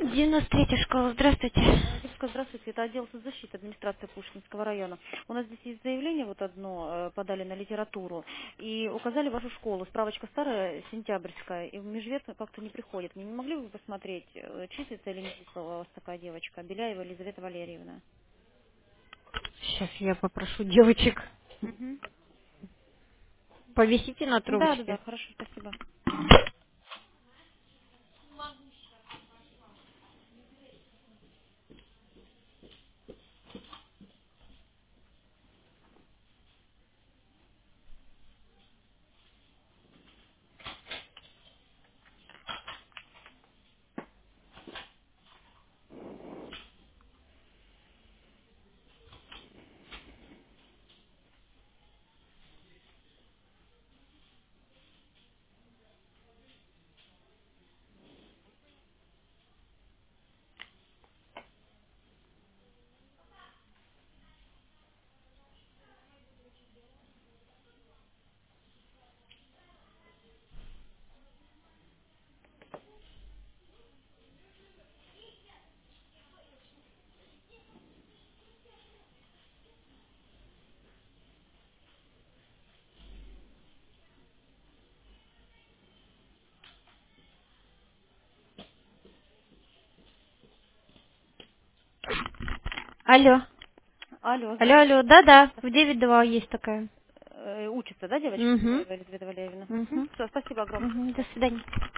93-я школа, здравствуйте. Девушка, здравствуйте, это отдел соцзащиты администрации Пушкинского района. У нас здесь есть заявление вот одно, подали на литературу, и указали вашу школу. Справочка старая, сентябрьская, и в межвет как-то не приходит. Не могли бы вы посмотреть, числится или не числится у вас такая девочка? Беляева Елизавета Валерьевна. Сейчас я попрошу девочек. Угу. Повисите на Да, да, трубочке. да, хорошо, спасибо. Алло. Алло, Алло, здравствуйте. алло, да-да, в 9-2 есть такая. Учится, да, девочка Угу. Беляева Елизавета Валерьевна? Угу. Все, спасибо огромное. Угу. До свидания.